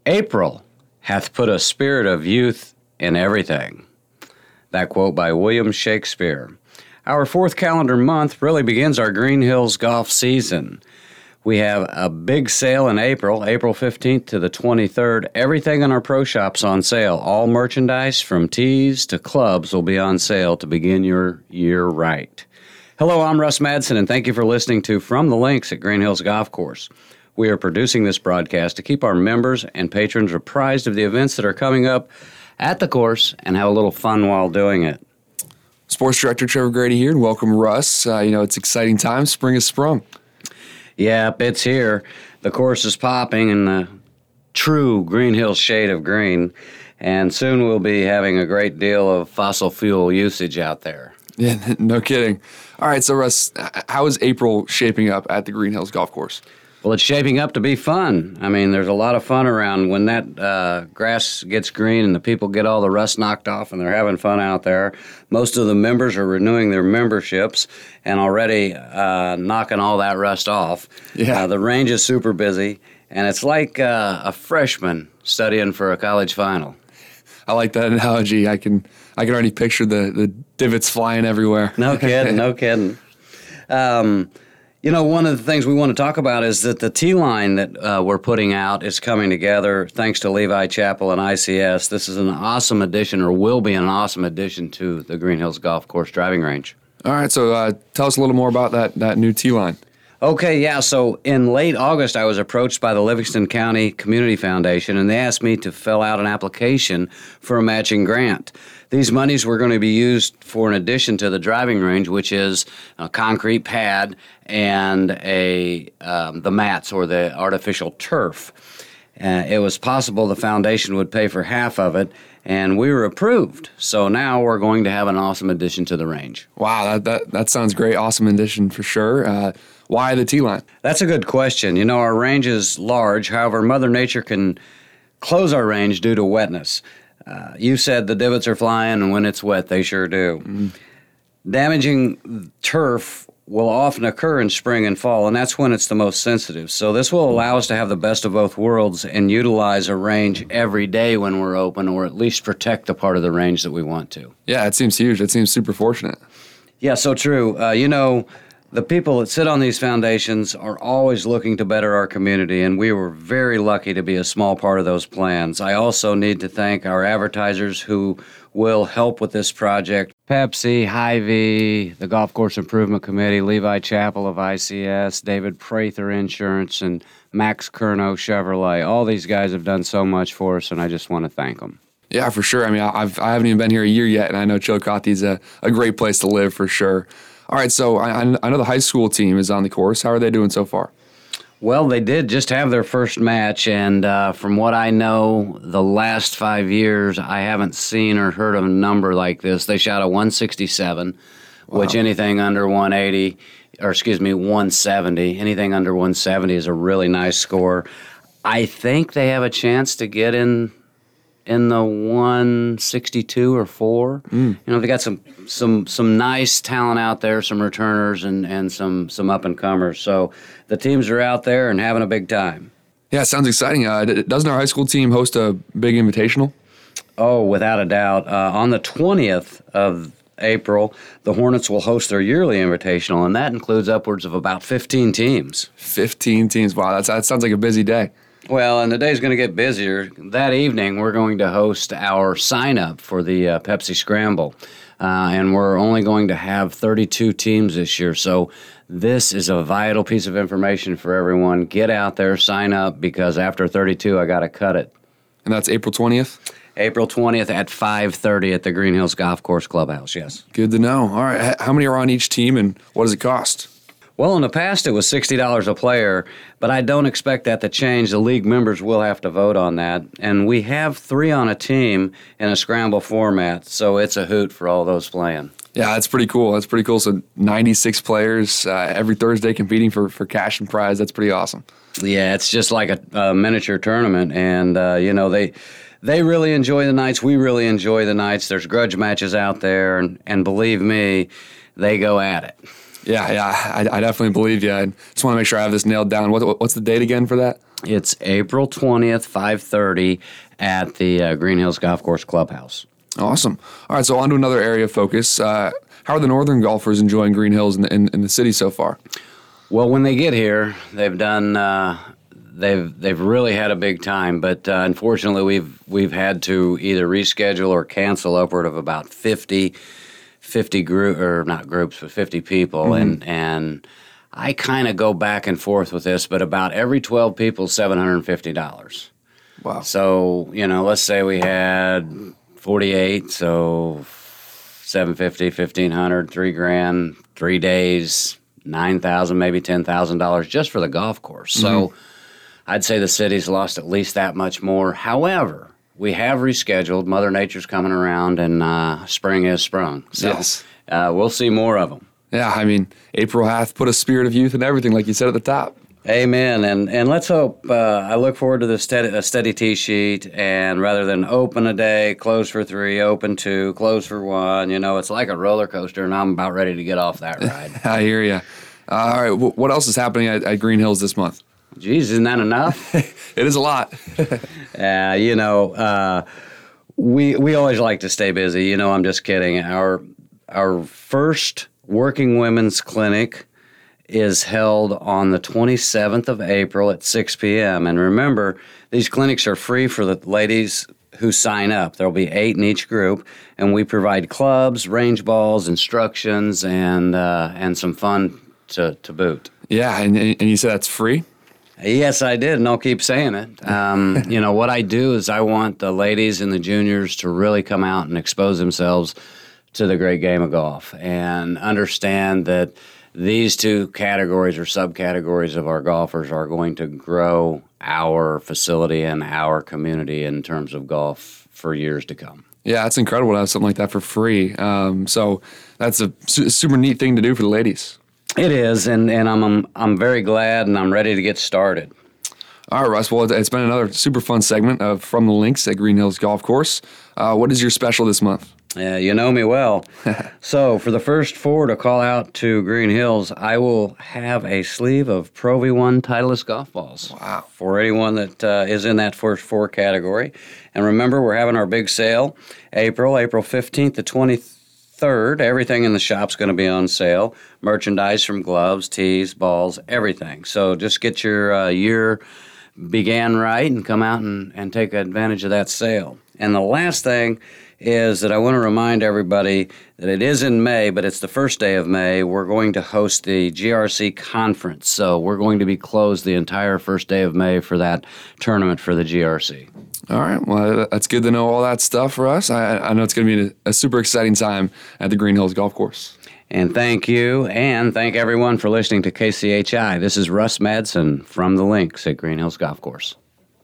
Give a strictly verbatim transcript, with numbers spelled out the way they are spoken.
April hath put a spirit of youth in everything. That quote by William Shakespeare. Our fourth calendar month really begins our Green Hills golf season. We have a big sale in April, April fifteenth to the twenty-third. Everything in our pro shop's on sale. All merchandise from tees to clubs will be on sale to begin your year right. Hello, I'm Russ Madsen, and thank you for listening to From the Links at Green Hills Golf Course. We are producing this broadcast to keep our members and patrons apprised of the events that are coming up at the course and have a little fun while doing it. Sports Director Trevor Grady here, and welcome, Russ. Uh, you know, it's exciting time. Spring has sprung. Yep, it's here. The course is popping in the true Green Hills shade of green, and soon we'll be having a great deal of fossil fuel usage out there. Yeah, no kidding. All right, so Russ, how is April shaping up at the Green Hills Golf Course? Well, it's shaping up to be fun. I mean, there's a lot of fun around when that uh, grass gets green and the people get all the rust knocked off and they're having fun out there. Most of the members are renewing their memberships and already uh, knocking all that rust off. Yeah. Uh, the range is super busy, and it's like uh, a freshman studying for a college final. I like that analogy. I can I can already picture the, the divots flying everywhere. No kidding, no kidding. Um, you know, one of the things we want to talk about is that the tee line that uh, we're putting out is coming together thanks to Levi Chapel and I C S. This is an awesome addition, or will be an awesome addition to the Green Hills Golf Course driving range. All right, so uh, tell us a little more about that, that new tee line. Okay, yeah, so in late August, I was approached by the Livingston County Community Foundation, and they asked me to fill out an application for a matching grant. These monies were going to be used for an addition to the driving range, which is a concrete pad and a um, the mats or the artificial turf. Uh, it was possible the foundation would pay for half of it, and we were approved. So now we're going to have an awesome addition to the range. Wow, that that, that sounds great. Awesome addition for sure. Uh, why the tee line? That's a good question. You know, our range is large. However, Mother Nature can close our range due to wetness. Uh, you said the divots are flying, and when it's wet, they sure do. Mm-hmm. Damaging turf will often occur in spring and fall, and that's when it's the most sensitive. So this will allow us to have the best of both worlds and utilize a range every day when we're open, or at least protect the part of the range that we want to. Yeah, it seems huge. It seems super fortunate. Yeah, so true. Uh, you know, the people that sit on these foundations are always looking to better our community, and we were very lucky to be a small part of those plans. I also need to thank our advertisers who will help with this project. Pepsi, Hy-Vee, the Golf Course Improvement Committee, Levi Chapel of I C S, David Prather Insurance, and Max Kerno Chevrolet. All these guys have done so much for us, and I just want to thank them. Yeah, for sure. I mean, I've, I haven't even been here a year yet, and I know Chillicothe's a, a great place to live for sure. All right, so I, I know the high school team is on the course. How are they doing so far? Well, they did just have their first match, and uh, from what I know, the last five years, I haven't seen or heard of a number like this. They shot a one sixty-seven, wow. Which anything under one eighty, or excuse me, one seventy, anything under one seventy is a really nice score. I think they have a chance to get in in the one sixty-two or four. Mm. You know, they got some some some nice talent out there, some returners and, and some, some up-and-comers. So the teams are out there and having a big time. Yeah, it sounds exciting. Uh, doesn't our high school team host a big invitational? Oh, without a doubt. Uh, on the twentieth of April, the Hornets will host their yearly invitational, and that includes upwards of about fifteen teams. fifteen teams. Wow, that's, that sounds like a busy day. Well, and the day's going to get busier. That evening, we're going to host our sign-up for the uh, Pepsi Scramble, uh, and we're only going to have thirty-two teams this year. So this is a vital piece of information for everyone. Get out there, sign up, because after thirty-two, I got to cut it. And that's April twentieth? April twentieth at five thirty at the Green Hills Golf Course Clubhouse, yes. Good to know. All right, how many are on each team, and what does it cost? Well, in the past, it was sixty dollars a player, but I don't expect that to change. The league members will have to vote on that. And we have three on a team in a scramble format, so it's a hoot for all those playing. Yeah, that's pretty cool. That's pretty cool. So ninety-six players uh, every Thursday competing for, for cash and prize. That's pretty awesome. Yeah, it's just like a, a miniature tournament. And, uh, you know, they they really enjoy the nights. We really enjoy the nights. There's grudge matches out there. And, and believe me, they go at it. Yeah, yeah, I, I definitely believe you. I just want to make sure I have this nailed down. What, what's the date again for that? It's April twentieth, five thirty at the uh, Green Hills Golf Course Clubhouse. Awesome. All right, so on to another area of focus. Uh, how are the northern golfers enjoying Green Hills in the, in, in the city so far? Well, when they get here, they've done. Uh, they've they've really had a big time. But uh, unfortunately, we've we've had to either reschedule or cancel upward of about fifty, fifty group or not groups, but fifty people, mm-hmm. and and I kind of go back and forth with this. But about every twelve people, seven hundred and fifty dollars. Wow. So you know, let's say we had forty-eight, so seven fifty, fifteen hundred, three grand, three days, nine thousand, maybe ten thousand dollars just for the golf course. Mm-hmm. So I'd say the city's lost at least that much more. However, we have rescheduled. Mother Nature's coming around, and uh, spring is sprung. So yes. uh, we'll see more of them. Yeah, I mean, April hath put a spirit of youth in everything, like you said at the top. Amen, and and let's hope. Uh, I look forward to the steady, a steady tee sheet, and rather than open a day, close for three, open two, close for one, you know, it's like a roller coaster, and I'm about ready to get off that ride. I hear you. Uh, all right, w- what else is happening at, at Green Hills this month? Geez, isn't that enough? It is a lot. uh, you know, uh, we we always like to stay busy. You know, I'm just kidding. Our our first working women's clinic is held on the twenty-seventh of April at six p.m. And remember, these clinics are free for the ladies who sign up. There'll be eight in each group, and we provide clubs, range balls, instructions, and uh, and some fun to, to boot. Yeah, and, and you said that's free? Yes, I did, and I'll keep saying it. Um, you know, what I do is I want the ladies and the juniors to really come out and expose themselves to the great game of golf and understand that these two categories or subcategories of our golfers are going to grow our facility and our community in terms of golf for years to come. Yeah, it's incredible to have something like that for free. Um, so that's a su- super neat thing to do for the ladies. It is, and, and I'm, I'm I'm very glad, and I'm ready to get started. All right, Russ. Well, it's been another super fun segment of From the Links at Green Hills Golf Course. Uh, what is your special this month? Yeah, you know me well. So for the first four to call out to Green Hills, I will have a sleeve of Pro V one Titleist golf balls. Wow. For anyone that uh, is in that first four category. And remember, we're having our big sale, April, April fifteenth to twenty-third. Everything in the shop's going to be on sale. Merchandise from gloves, tees, balls, everything. So just get your uh, year began right and come out and, and take advantage of that sale. And the last thing is that I want to remind everybody that it is in May, but it's the first day of May. We're going to host the G R C conference, so we're going to be closed the entire first day of May for that tournament for the G R C. All right, well, that's good to know all that stuff for us. I, I know it's going to be a, a super exciting time at the Green Hills Golf Course. And thank you, and thank everyone for listening to K C H I. This is Russ Madsen from the Links at Green Hills Golf Course.